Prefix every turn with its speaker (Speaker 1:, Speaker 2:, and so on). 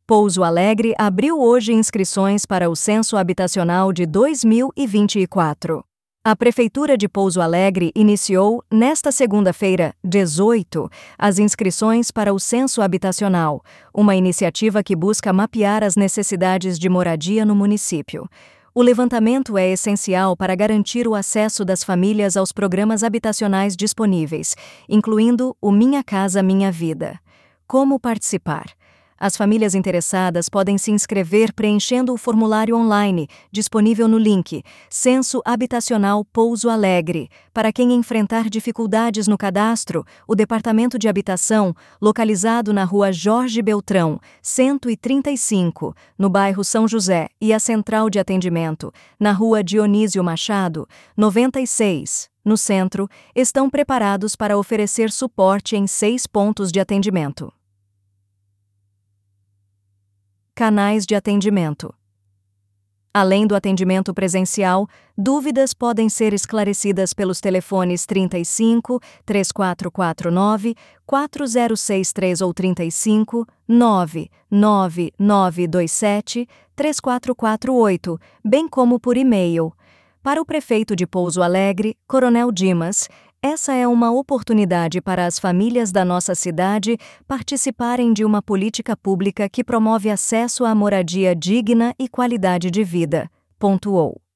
Speaker 1: Pouso Alegre abriu hoje inscrições para o Censo Habitacional de 2024. A Prefeitura de Pouso Alegre iniciou, nesta segunda-feira, 18, as inscrições para o Censo Habitacional, uma iniciativa que busca mapear as necessidades de moradia no município. O levantamento é essencial para garantir o acesso das famílias aos programas habitacionais disponíveis, incluindo o Minha Casa Minha Vida. Como participar? As famílias interessadas podem se inscrever preenchendo o formulário online, disponível no link Censo Habitacional Pouso Alegre. Para quem enfrentar dificuldades no cadastro, o Departamento de Habitação, localizado na Rua Jorge Beltrão, 135, no bairro São José, e a Central de Atendimento, na Rua Dionísio Machado, 96, no centro, estão preparados para oferecer suporte em 6 pontos de atendimento. Canais de atendimento. Além do atendimento presencial, dúvidas podem ser esclarecidas pelos telefones 35 3449 4063 ou 35 99927 3448, bem como por e-mail. Para o prefeito de Pouso Alegre, Coronel Dimas, essa é uma oportunidade para as famílias da nossa cidade participarem de uma política pública que promove acesso à moradia digna e qualidade de vida, pontuou.